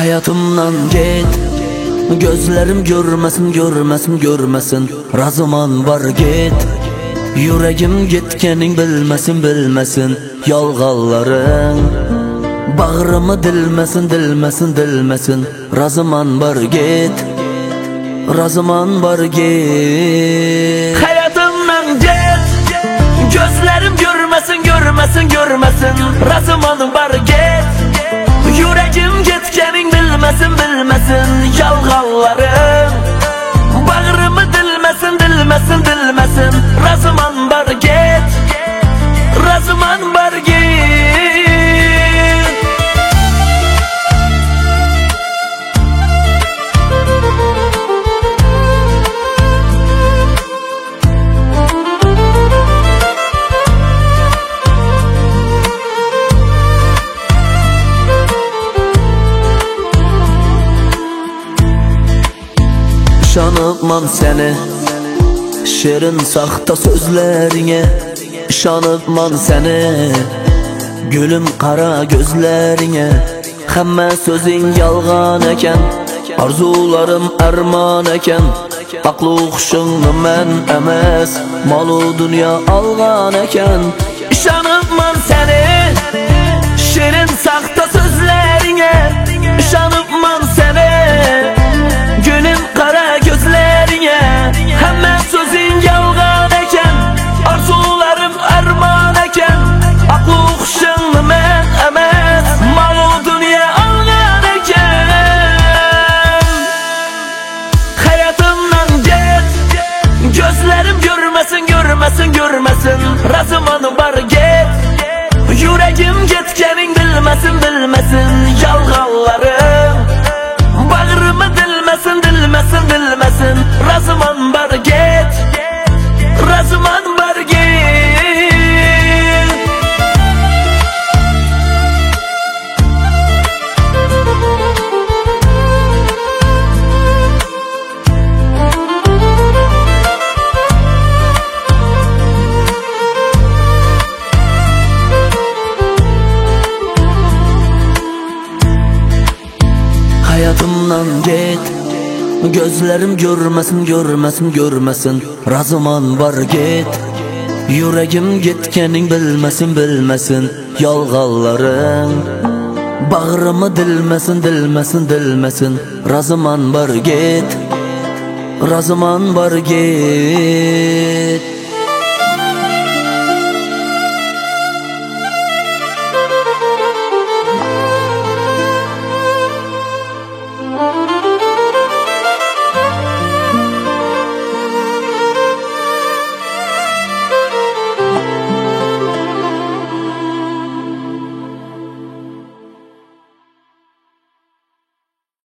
Hayatımdan git, gözlerim görmesin, görmesin, görmesin. Razıman var git, yüreğim gitkenin bilmesin, bilmesin. Yalğalların bağrımı dilmesin, dilmesin, dilmesin. Razıman var git, razıman var git. Hayatımdan git, gözlerim görmesin, görmesin, görmesin. Razıman var git, yüreğim gitkenin bilmesin, bilmesin. Yalğalların bağrımı dilmesin, dilmesin, dilmesin. Razıman var git, razıman var git. İşanıbman seni şirin saxta sözlerine, İşanıbman seni gülüm qara gözlerine. Həmmə sözün yalğan eken, arzularım arman eken. Aqlı oxşunlu mən əməz, malı dünya alğan eken. İşanıbman seni şirin saxta sözlerine, İşanıbman seni gülüm qara gözlerine. Həmmə sözün yalğan eken, arzularım arman eken. Aqlı oxşunlu mən əməz, malı dünya alğan eken. Hayatımdan git, gözlerim görmesin, görmesin, görmesin. Razıman var git, yüreğim gitkenin bilmesin, bilmesin. Yalğallarım bağrımı dilmesin, dilmesin, dilmesin. Razıman var git, razıman var git. Hayatımdan git, gözlerim görmesin, görmesin, görmesin. Razıman var git, yüreğim gitkenin bilmesin, bilmesin. Yalğalların bağrımı dilmesin, dilmesin, dilmesin. Razıman var git, razıman var git.